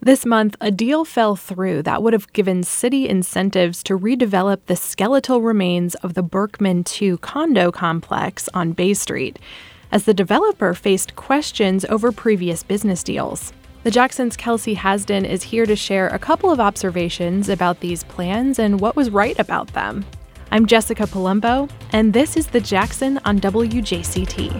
This month, a deal fell through that would have given city incentives to redevelop the skeletal remains of the Berkman 2 condo complex on Bay Street, as the developer faced questions over previous business deals. The Jackson's Kelsey Hasden is here to share a couple of observations about these plans and what was right about them. I'm Jessica Palumbo, and this is The Jackson on WJCT.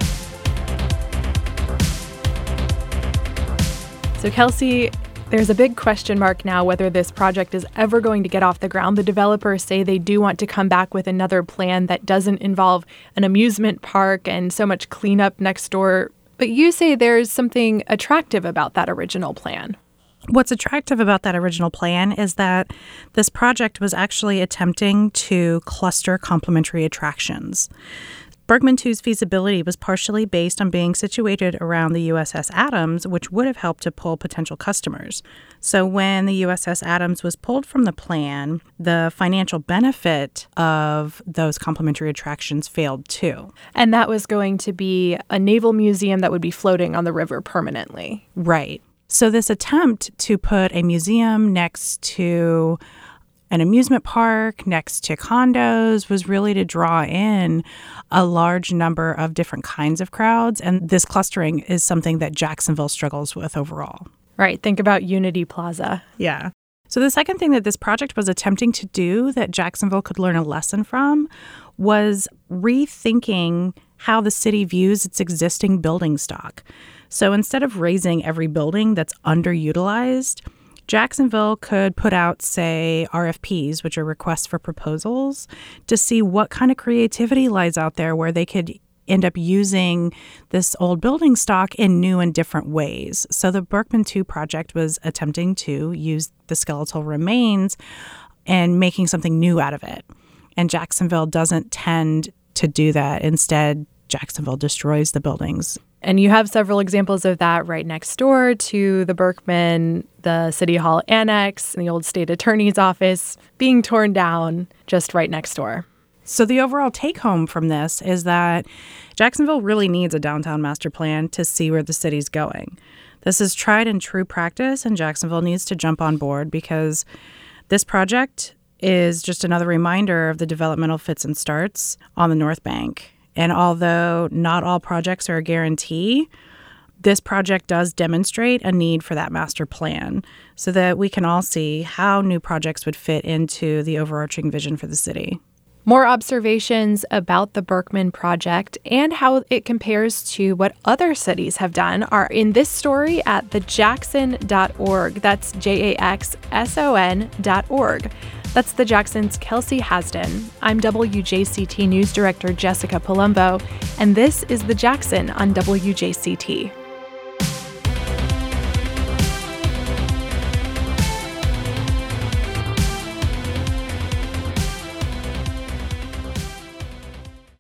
So Kelsey, there's a big question mark now whether this project is ever going to get off the ground. The developers say they do want to come back with another plan that doesn't involve an amusement park and so much cleanup next door. But you say there's something attractive about that original plan. What's attractive about that original plan is that this project was actually attempting to cluster complementary attractions. Berkman 2's feasibility was partially based on being situated around the USS Adams, which would have helped to pull potential customers. So when the USS Adams was pulled from the plan, the financial benefit of those complementary attractions failed too. And that was going to be a naval museum that would be floating on the river permanently. Right. So this attempt to put a museum next to an amusement park, next to condos, was really to draw in a large number of different kinds of crowds. And this clustering is something that Jacksonville struggles with overall. Right. Think about Unity Plaza. Yeah. So the second thing that this project was attempting to do that Jacksonville could learn a lesson from was rethinking how the city views its existing building stock. So instead of raising every building that's underutilized, Jacksonville could put out, say, RFPs, which are requests for proposals, to see what kind of creativity lies out there where they could end up using this old building stock in new and different ways. So the Berkman 2 project was attempting to use the skeletal remains and making something new out of it. And Jacksonville doesn't tend to do that. Instead, Jacksonville destroys the buildings. And you have several examples of that right next door to the Berkman, the City Hall Annex, and the old state attorney's office being torn down just right next door. So the overall take-home from this is that Jacksonville really needs a downtown master plan to see where the city's going. This is tried and true practice, and Jacksonville needs to jump on board because this project is just another reminder of the developmental fits and starts on the North Bank. And although not all projects are a guarantee, this project does demonstrate a need for that master plan so that we can all see how new projects would fit into the overarching vision for the city. More observations about the Berkman project and how it compares to what other cities have done are in this story at thejackson.org. That's JAXSON.org. That's the Jackson's Kelsey Hasden. I'm WJCT News Director Jessica Palumbo, and this is The Jackson on WJCT.